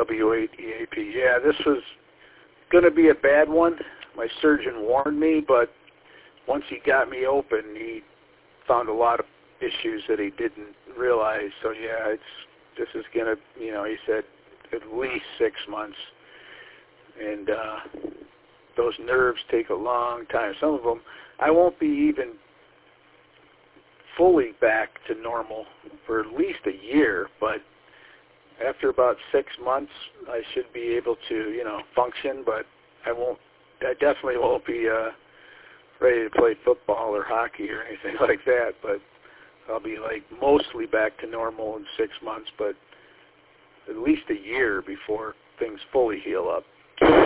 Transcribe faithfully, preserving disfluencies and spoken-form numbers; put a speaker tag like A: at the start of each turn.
A: W eight E A P. Yeah, this was going to be a bad one. My surgeon warned me, but once he got me open, he found a lot of issues that he didn't realize. So, yeah, it's this is going to, you know, he said at least six months. And uh, those nerves take a long time. Some of them, I won't be even fully back to normal for at least a year, but after about six months, I should be able to, you know, function, but I won't, I definitely won't be uh, ready to play football or hockey or anything like that, but I'll be, like, mostly back to normal in six months, but at least a year before things fully heal up.